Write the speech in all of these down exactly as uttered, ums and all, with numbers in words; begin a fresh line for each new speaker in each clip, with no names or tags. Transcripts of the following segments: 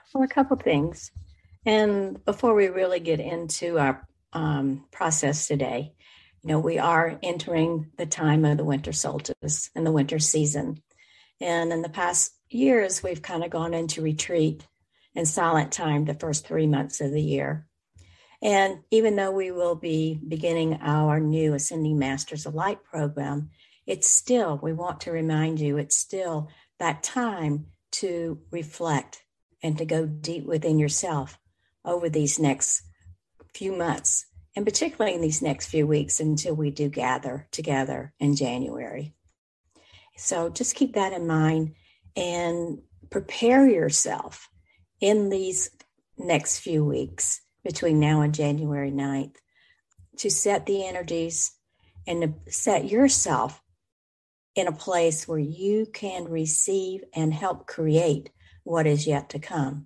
Well, a couple things. And before we really get into our um, process today, you know, we are entering the time of the winter solstice and the winter season. And in the past years, we've kind of gone into retreat and silent time the first three months of the year. And even though we will be beginning our new Ascending Masters of Light program, it's still, we want to remind you, it's still that time to reflect and to go deep within yourself over these next few months, and particularly in these next few weeks until we do gather together in January. So just keep that in mind and prepare yourself in these next few weeks between now and January ninth to set the energies and to set yourself in a place where you can receive and help create what is yet to come.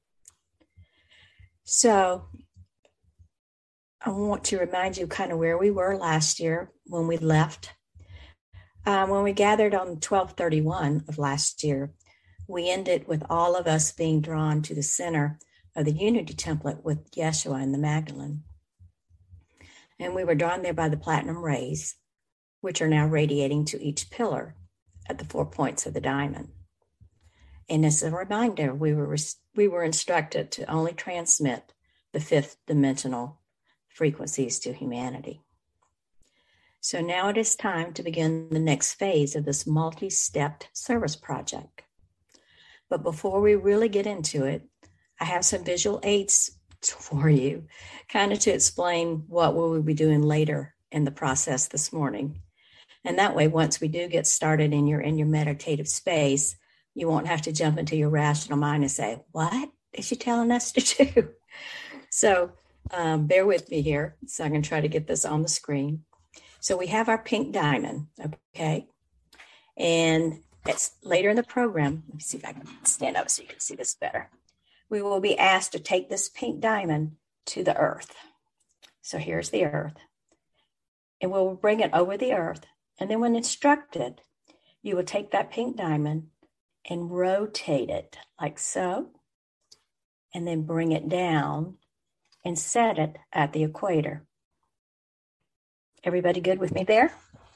So I want to remind you kind of where we were last year when we left. Um, when we gathered on twelve thirty-one of last year, we ended with all of us being drawn to the center of the unity template with Yeshua and the Magdalene. And we were drawn there by the platinum rays, which are now radiating to each pillar at the four points of the diamond. And as a reminder, we were we were instructed to only transmit the fifth dimensional frequencies to humanity. So now it is time to begin the next phase of this multi-stepped service project. But before we really get into it, I have some visual aids for you, kind of to explain what we will be doing later in the process this morning. And that way, once we do get started and you're in your meditative space, you won't have to jump into your rational mind and say, what is she telling us to do? So um, bear with me here. So I'm going to try to get this on the screen. So we have our pink diamond, okay? And it's later in the program. Let me see if I can stand up so you can see this better. We will be asked to take this pink diamond to the earth. So here's the earth. And we'll bring it over the earth. And then when instructed, you will take that pink diamond and rotate it like so, and then bring it down and set it at the equator. Everybody good with me there?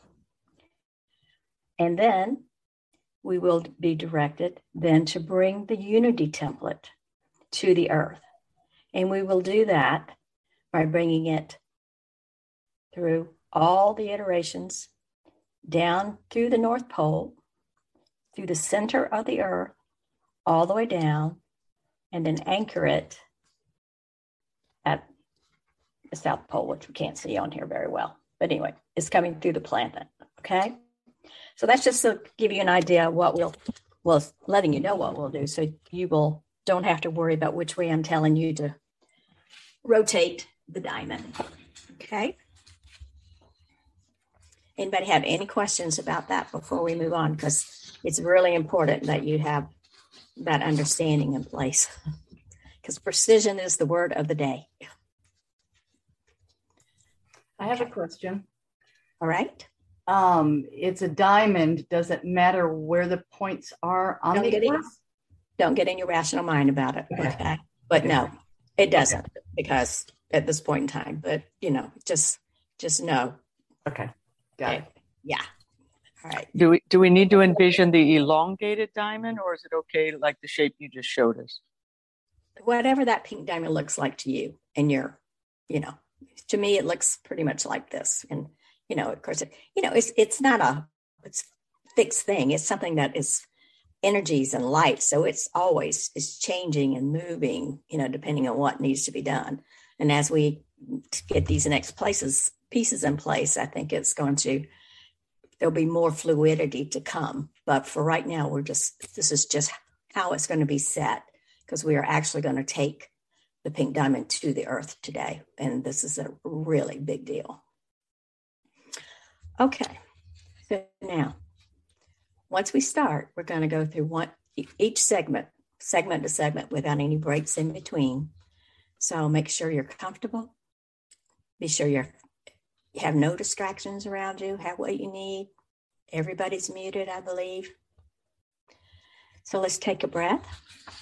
And then we will be directed then to bring the unity template to the earth. And we will do that by bringing it through all the iterations down through the North Pole, through the center of the earth, all the way down, and then anchor it at the South Pole, which we can't see on here very well. But anyway, it's coming through the planet, okay? So that's just to give you an idea of what we'll, well, letting you know what we'll do. So you will don't have to worry about which way I'm telling you to rotate the diamond, okay? Anybody have any questions about that before we move on? Because it's really important that you have that understanding in place. Because precision is the word of the day.
I have a question.
All right.
Um, it's a diamond. Does it matter where the points are on
Don't
the
get in,
earth?
Don't get in your rational mind about it.
Okay.
Okay. But
okay.
no, it doesn't okay. Because at this point in time, but you know, just just know.
Okay. Got it.
Yeah. All right.
Do we do we need to envision the elongated diamond, or is it okay like the shape you just showed us?
Whatever that pink diamond looks like to you and your, you know, to me, it looks pretty much like this. And, you know, of course, it, you know, it's it's not a it's fixed thing. It's something that is energies and light. So it's always is changing and moving, you know, depending on what needs to be done. And as we get these next places, pieces in place, I think it's going to, there'll be more fluidity to come. But for right now, we're just, this is just how it's going to be set, because we are actually going to take the pink diamond to the earth today. And this is a really big deal. Okay. So now, once we start, we're going to go through one each segment, segment to segment without any breaks in between. So make sure you're comfortable. Be sure you're, you have no distractions around you, have what you need. Everybody's muted, I believe. So let's take a breath.